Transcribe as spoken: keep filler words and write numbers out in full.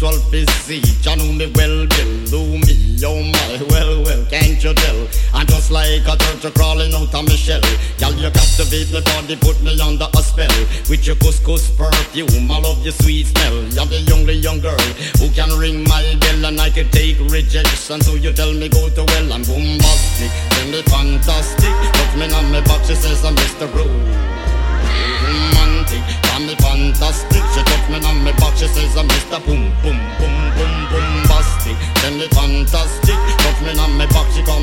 sexual physique. You know me well, Bill. Do me, oh my, well, well, can't you tell? I'm just like a turtle crawling out of my shell. Girl, you captivate me body, put me under a spell. With your couscous perfume, I love your sweet smell. You're the only young girl who can ring my bell, and I can take rejection. So you tell me go to well, I'm bombastic, tell me fantastic. Look me on my back, she says I'm Mister Blue. Romantic, tell me fantastic. She took me on my back, she says I'm Mister Boom, boom, boom.